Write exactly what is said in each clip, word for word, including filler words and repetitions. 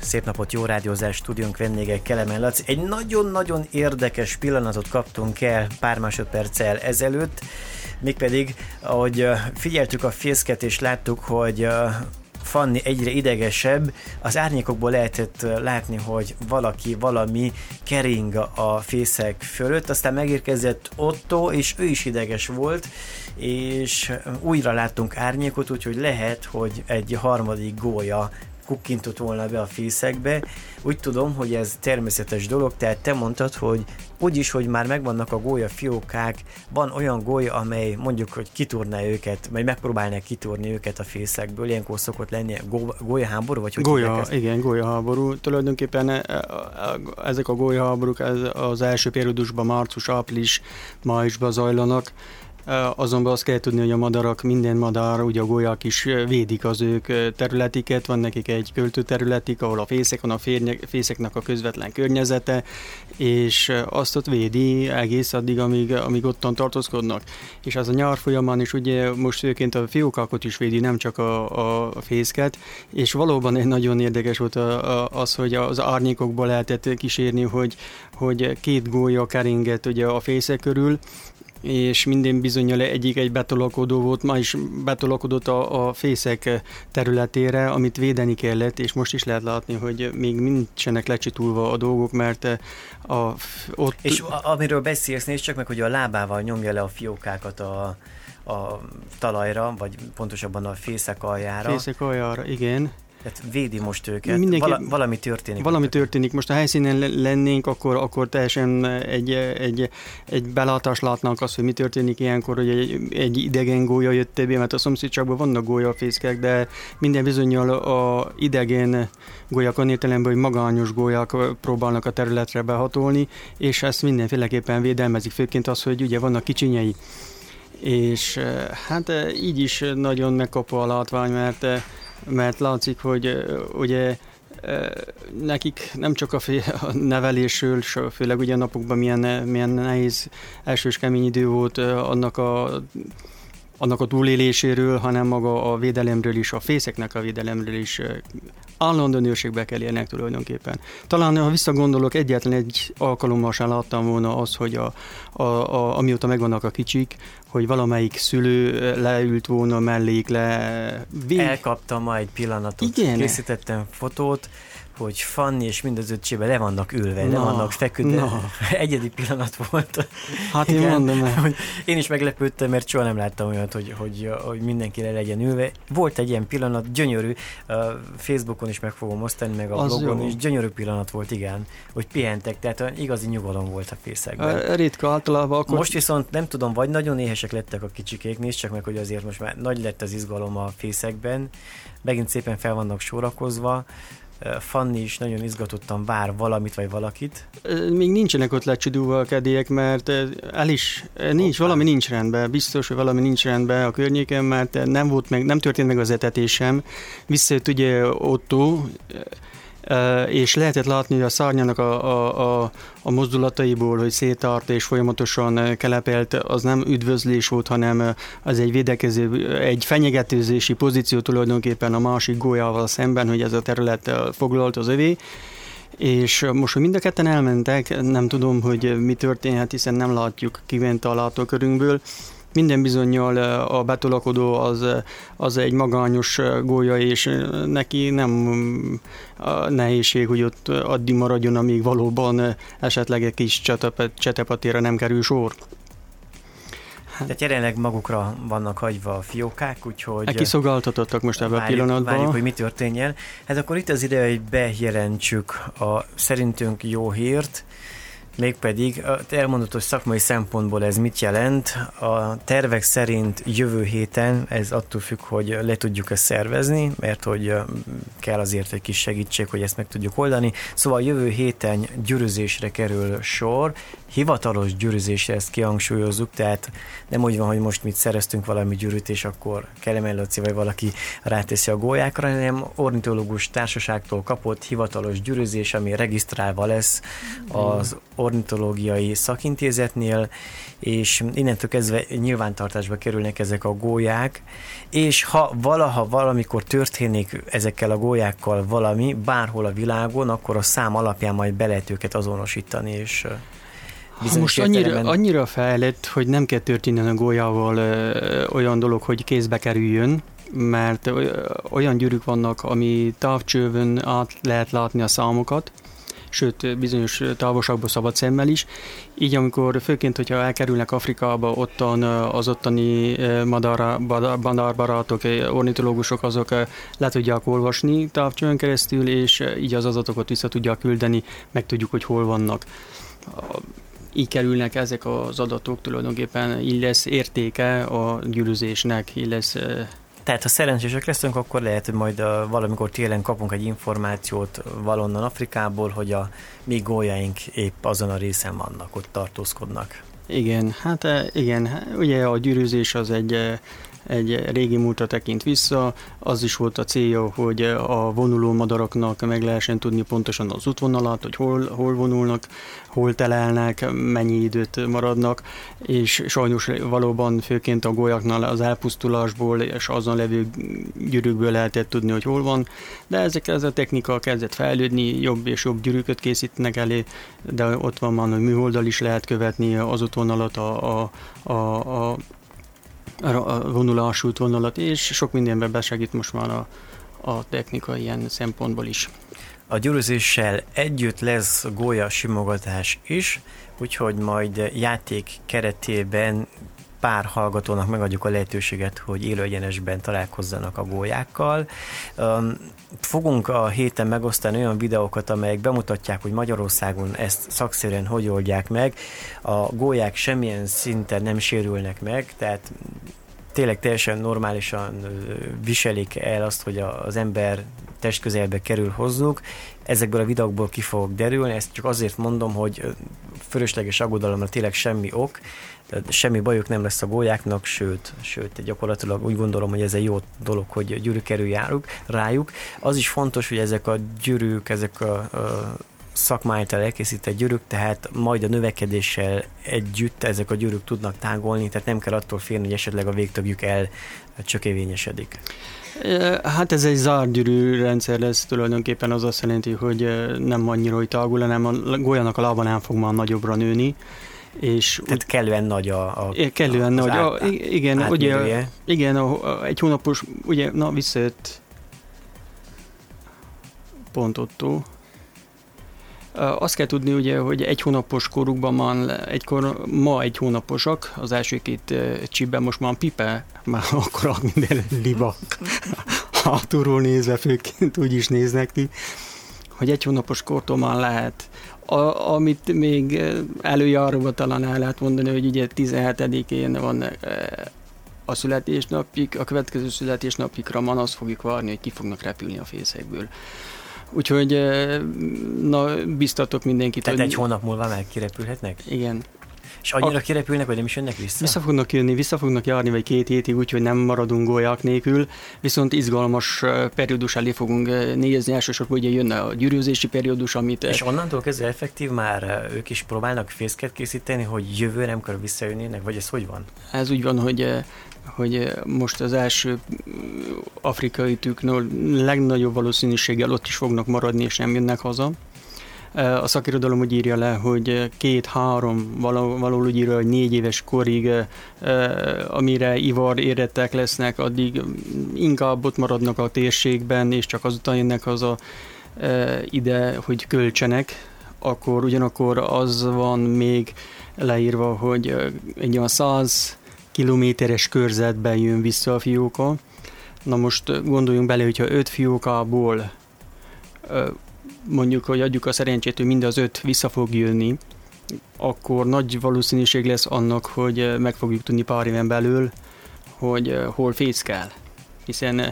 Szép napot, jó rádiózás, stúdiónk vendége Kelemen Laci. Egy nagyon-nagyon érdekes pillanatot kaptunk el pár másodperccel ezelőtt, mégpedig, ahogy figyeltük a fészket és láttuk, hogy Fanni egyre idegesebb, az árnyékokból lehetett látni, hogy valaki, valami kering a fészek fölött, aztán megérkezett Otto, és ő is ideges volt, és újra láttunk árnyékot, úgyhogy lehet, hogy egy harmadik gólya kukkintott volna be a fészekbe. Úgy tudom, hogy ez természetes dolog, tehát te mondtad, hogy úgyis, hogy már megvannak a gólya fiókák, van olyan gólya, amely mondjuk, hogy kitúrná őket, vagy megpróbálná kitúrni őket a fészekből, ilyenkor szokott lenni gólyaháború, vagy hogy gólya, igen, gólyaháború. Tulajdonképpen ezek a gólyaháborúk az első periódusban, március, április, májusban zajlanak. Azonban azt kell tudni, hogy a madarak, minden madár, ugye a gólyák is védik az ők területiket, van nekik egy költőterületik, ahol a fészek van, a fészeknek a közvetlen környezete, és azt ott védi egész addig, amíg, amíg ottan tartózkodnak. És az a nyár folyamán is ugye most főként a fiókákat is védi, nem csak a, a, a fészket, és valóban egy nagyon érdekes volt az, hogy az árnyékokból lehetett kísérni, hogy, hogy két gólya keringett ugye a fészek körül, és minden bizonnyal egyik egy betolakodó volt, ma is betolakodott a, a fészek területére, amit védeni kellett, és most is lehet látni, hogy még nincsenek lecsitulva a dolgok, mert a, ott... És amiről beszélsz, nézd csak meg, hogy a lábával nyomja le a fiókákat a, a talajra, vagy pontosabban a fészek aljára. Fészek aljára, igen. Tehát védi most őket, Mindenki, Val- valami történik. Valami őket. történik. Most a helyszínen lennénk, akkor, akkor teljesen egy, egy, egy belátást látnánk azt, hogy mi történik ilyenkor, hogy egy, egy idegen gólya jött be, mert a szomszédságban vannak gólyafészkek, de minden bizonnyal a idegen gólyák olyan értelemben, hogy magányos gólyák próbálnak a területre behatolni, és ezt mindenféleképpen védelmezik, főként az, hogy ugye vannak kicsinyei. És hát így is nagyon megkapva a látvány, mert mert látszik, hogy ugye nekik nem csak a, fél, a nevelésről, főleg ugye a napokban milyen, milyen nehéz elsős kemény idő volt annak a, annak a túléléséről, hanem maga a védelemről is, a fészeknek a védelemről is állandóan őrségbe kell érnek tulajdonképpen. Talán, ha visszagondolok, egyetlen egy alkalommal sem láttam volna az, hogy a, a, a, amióta megvannak a kicsik, hogy valamelyik szülő leült volna mellék le... Vég... Elkaptam ma egy pillanatot, igen. Készítettem fotót, hogy Fanni és mind az öccsébe le vannak ülve, no, le vannak feküdve. No. Egyedi pillanat volt. Hát én mondom el. Hogy én is meglepődtem, mert soha nem láttam olyat, hogy, hogy, hogy mindenki le legyen ülve. Volt egy ilyen pillanat, gyönyörű, Facebookon is meg fogom osztani, meg a az blogon jó. is, gyönyörű pillanat volt, igen, hogy pihentek, tehát igazi nyugalom volt a fészekben. Ritka általában akkor... Most viszont nem tudom, vagy nagyon éhesek lettek a kicsikék, nézd csak meg, hogy azért most már nagy lett az izgalom a fészekben, megint szépen fel vannak sorakozva. Fanni is nagyon izgatottan vár valamit vagy valakit. Még nincsenek ott lecsidulva a kedélyek, mert el is, nincs, Hoppá. valami nincs rendben. Biztos, hogy valami nincs rendben a környéken, mert nem volt meg, nem történt meg az etetés sem. Visszajött ugye Otto, és lehetett látni, hogy a szárnyának a, a, a, a mozdulataiból, hogy szétárt és folyamatosan kelepelt, az nem üdvözlés volt, hanem az egy védekező, egy fenyegetőzési pozíció tulajdonképpen a másik gólyával szemben, hogy ez a terület foglalt az övé. És most, hogy mind a ketten elmentek, nem tudom, hogy mi történhet, hiszen nem látjuk kivent a látókörünkből. Minden bizonnyal a betolakodó az, az egy magányos gólya, és neki nem a nehézség, hogy ott addig maradjon, amíg valóban esetleg egy kis csetepatéra nem kerül sor. Tehát jelenleg magukra vannak hagyva a fiókák, úgyhogy... Kiszolgáltatottak most ebben a pillanatban. Várjuk, hogy mi történjen. Hát akkor itt az ideje, hogy bejelentsük a szerintünk jó hírt, mégpedig elmondott, hogy szakmai szempontból ez mit jelent. A tervek szerint jövő héten, ez attól függ, hogy le tudjuk ezt szervezni, mert hogy kell azért egy kis segítség, hogy ezt meg tudjuk oldani. Szóval jövő héten gyűrűzésre kerül sor, hivatalos gyűrűzésre, ezt kihangsúlyozzuk, tehát nem úgy van, hogy most mit szereztünk valami gyűrűt, és akkor Kelemen Laci vagy valaki ráteszi a gólyákra, hanem ornitológus társaságtól kapott hivatalos gyűrűzés, ami regisztrálva lesz az ornitológiai szakintézetnél, és innentől kezdve nyilvántartásba kerülnek ezek a gólyák, és ha valaha valamikor történik ezekkel a gólyákkal valami, bárhol a világon, akkor a szám alapján majd be lehet őket azonosítani, és ha most annyira, annyira fejlett, hogy nem kell történni a gólyával ö, olyan dolog, hogy kézbe kerüljön, mert olyan gyűrűk vannak, ami távcsővön át lehet látni a számokat, sőt, bizonyos távolságban szabad szemmel is. Így amikor főként, hogyha elkerülnek Afrikába, ottan az ottani madárbarátok, ornitológusok, azok le tudják olvasni távcsőn keresztül, és így az adatokat vissza tudják küldeni, meg tudjuk, hogy hol vannak. Így kerülnek ezek az adatok tulajdonképpen, így lesz értéke a gyűrűzésnek, így lesz. Tehát ha szerencsések leszünk, akkor lehet, hogy majd a, valamikor télen kapunk egy információt valonnan Afrikából, hogy a mi gólyáink épp azon a részen vannak, ott tartózkodnak. Igen, hát igen, ugye a gyűrűzés az egy, egy régi múltra tekint vissza, az is volt a célja, hogy a vonuló madaraknak meg lehessen tudni pontosan az útvonalat, hogy hol, hol vonulnak, hol telelnek, mennyi időt maradnak, és sajnos valóban főként a gólyáknál az elpusztulásból és azon levő gyűrűkből lehetett tudni, hogy hol van, de ezek, ez a technika kezdett fejlődni, jobb és jobb gyűrűköt készítenek elé, de ott van már, hogy műholddal is lehet követni az útvonalat, a, a, a, a a vonulás útvonalat, és sok mindenben besegít most már a, a technika ilyen szempontból is. A gyűrűzéssel együtt lesz gólya simogatás is, úgyhogy majd játék keretében pár hallgatónak megadjuk a lehetőséget, hogy élőegyenesben találkozzanak a gólyákkal. Fogunk a héten megosztani olyan videókat, amelyek bemutatják, hogy Magyarországon ezt szakszerűen hogy oldják meg. A gólyák semmilyen szinten nem sérülnek meg, tehát tényleg teljesen normálisan viselik el azt, hogy az ember testközelbe kerül hozzuk. Ezekből a videókból ki fogok derülni, ezt csak azért mondom, hogy fölösleges aggodalomra tényleg semmi ok, semmi bajuk nem lesz a gólyáknak, sőt, sőt, gyakorlatilag úgy gondolom, hogy ez egy jó dolog, hogy gyűrű kerül járuk, rájuk. Az is fontos, hogy ezek a gyűrűk, ezek a, a szakma által elkészített gyűrűk, tehát majd a növekedéssel együtt ezek a gyűrűk tudnak tágolni, tehát nem kell attól félni, hogy esetleg a végtagjük el csökevényesedik. Hát ez egy zárt gyűrű rendszer lesz, tulajdonképpen az azt jelenti, hogy nem annyira, hogy tágul, hanem a gólyának a lába nem fog már nagyobbra nőni. És tehát kellően nagy a, a kellően nagy, át, a, igen, ugye, igen, a, egy hónapos, ugye, na visszajött pont ottó. Azt kell tudni, ugye, hogy egy hónapos korukban már egykor, ma egy hónaposak, az első két csipben most már pipe, már akkor minden libak. Hátulról nézve főként úgy is néznek ki, hogy egy hónapos kortól már lehet. A, amit még előjáróban talán el lehet mondani, hogy ugye tizenhetedikén van a születésnapjuk, a következő születésnapjukra már azt fogjuk várni, hogy ki fognak repülni a fészekből. Úgyhogy na, biztatok mindenkit. Tehát hogy... egy hónap múlva meg kirepülhetnek? Igen. És annyira a... kirepülnek, hogy nem is jönnek vissza? Vissza fognak jönni, vissza fognak járni, vagy két hétig, úgyhogy nem maradunk gólyák nélkül, viszont izgalmas periódus elé fogunk nézni, elsősorban ugye jönne a gyűrűzési periódus, amit... És onnantól kezdve effektív már ők is próbálnak fészket készíteni, hogy jövőre, amikor visszajönnének, vagy ez hogy van? Ez úgy van, hogy hogy most az első afrikai tüknől legnagyobb valószínűséggel ott is fognak maradni, és nem jönnek haza. A szakirodalom úgy írja le, hogy két-három, való, való úgy írja, hogy négy éves korig, amire ivar érettek lesznek, addig inkább ott maradnak a térségben, és csak azután jönnek haza ide, hogy költsenek. Akkor ugyanakkor az van még leírva, hogy egy olyan száz kilométeres körzetben jön vissza a fióka. Na most gondoljunk bele, hogyha öt fiókából mondjuk, hogy adjuk a szerencsét, hogy mind az öt vissza fog jönni, akkor nagy valószínűség lesz annak, hogy meg fogjuk tudni pár éven belül, hogy hol fészkel. Hiszen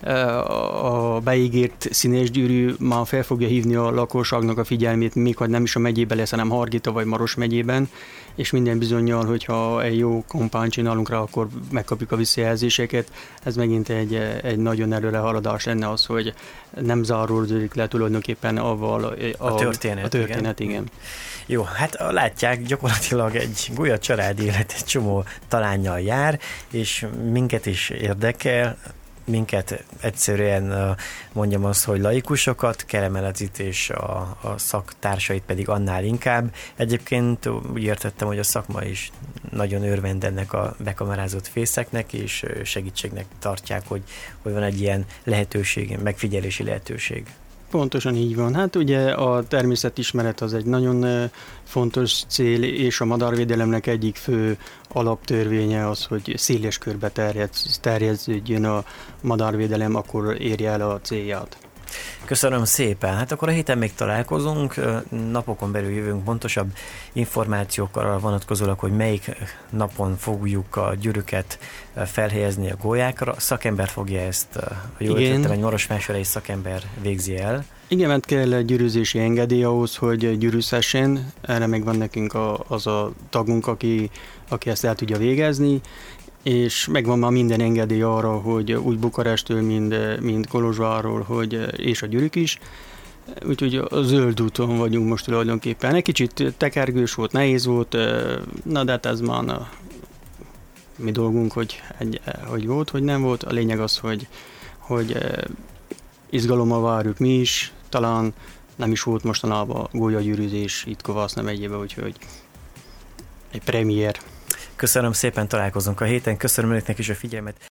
a beígért színes gyűrű már fel fogja hívni a lakosságnak a figyelmét, még ha nem is a megyében lesz, hanem Hargita vagy Maros megyében, és minden bizonnyal, hogyha egy jó kampányt csinálunk rá, akkor megkapjuk a visszajelzéseket. Ez megint egy, egy nagyon előre haladás lenne az, hogy nem zárulódik le tulajdonképpen avval a, a történet. A történet, igen. igen. Jó, hát látják, gyakorlatilag egy golya család élet egy csomó talánnyal jár, és minket is érdekel, minket egyszerűen mondjam azt, hogy laikusokat, Kelemelecit és a, a szaktársait pedig annál inkább. Egyébként úgy értettem, hogy a szakma is nagyon örvend ennek a bekamerázott fészeknek, és segítségnek tartják, hogy, hogy van egy ilyen lehetőség, megfigyelési lehetőség. Pontosan így van. Hát ugye a természetismeret az egy nagyon fontos cél, és a madárvédelemnek egyik fő alaptörvénye az, hogy széles körbe terjesződjön a madárvédelem, akkor érje el a célját. Köszönöm szépen. Hát akkor a héten még találkozunk, napokon belül jövünk pontosabb információkkal vonatkozólag, hogy melyik napon fogjuk a gyűrűket felhelyezni a gólyákra. Szakember fogja ezt, jól értettem, egy marosvásárhelyi szakember végzi el. Igen, mert kell gyűrűzési engedély ahhoz, hogy gyűrűzhessen. Erre meg van nekünk a, az a tagunk, aki, aki ezt el tudja végezni, és megvan már minden engedély arra, hogy úgy Bukarestől, mint, mint Kolozsvárról, hogy, és a gyűrűk is. Úgyhogy a zöld úton vagyunk most tulajdonképpen. Egy kicsit tekergős volt, nehéz volt, na de hát ez már a mi dolgunk, hogy, egy, hogy volt, hogy nem volt. A lényeg az, hogy, hogy izgalommal várjuk mi is, talán nem is volt mostanában gólyagyűrűzés itt Kovászna megyében, úgyhogy egy premier. Köszönöm szépen, találkozunk a héten, köszönöm önöknek is a figyelmet.